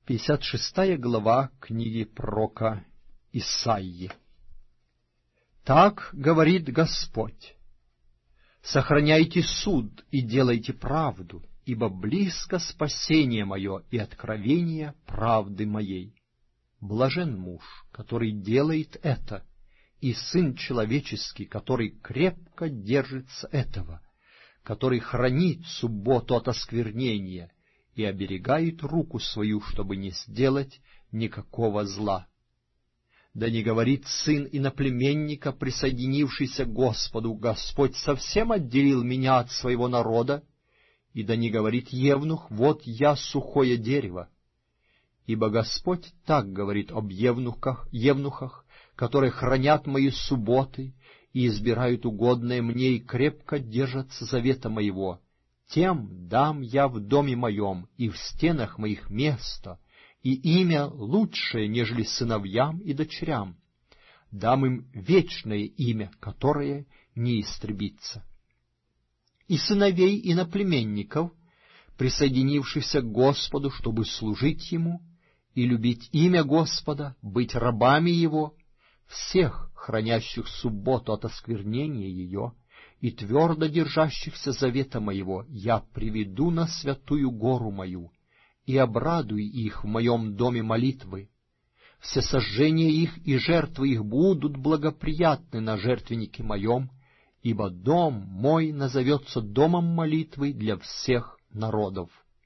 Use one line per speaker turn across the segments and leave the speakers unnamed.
56 глава книги пророка Исаии. Так говорит Господь: «Сохраняйте суд и делайте правду, ибо близко спасение мое и откровение правды моей. Блажен муж, который делает это, и сын человеческий, который крепко держится этого, который хранит субботу от осквернения и оберегает руку свою, чтобы не сделать никакого зла. Да не говорит сын иноплеменника, присоединившийся к Господу: Господь совсем отделил меня от своего народа, и да не говорит евнух: вот я сухое дерево. Ибо Господь так говорит об евнухах, которые хранят мои субботы и избирают угодное мне и крепко держатся завета моего. Тем дам я в доме моем и в стенах моих место, и имя лучшее, нежели сыновьям и дочерям. Дам им вечное имя, которое не истребится. И сыновей иноплеменников, присоединившихся к Господу, чтобы служить Ему и любить имя Господа, быть рабами Его, всех, хранящих субботу от осквернения ее и твердо держащихся завета моего, я приведу на святую гору мою и обрадую их в моем доме молитвы. Всесожжения их и жертвы их будут благоприятны на жертвеннике моем, ибо дом мой назовется домом молитвы для всех народов.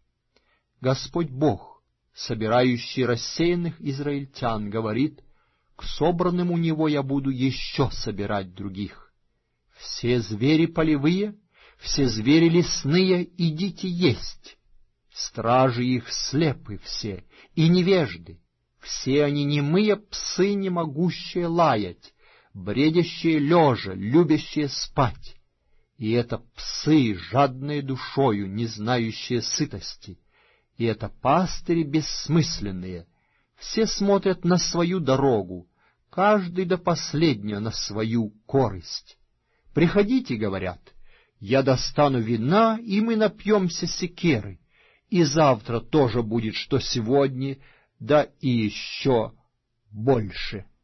Господь Бог, собирающий рассеянных израильтян, говорит: к собранным у Него я буду еще собирать других. Все звери полевые, все звери лесные, идите есть. Стражи их слепы все и невежды, все они немые псы, не могущие лаять, бредящие лежа, любящие спать. И это псы, жадные душою, не знающие сытости, и это пастыри бессмысленные. Все смотрят на свою дорогу, каждый до последнего на свою корость. «Приходите, — говорят, — я достану вина, и мы напьемся секеры, и завтра тоже будет, что сегодня, да и еще больше».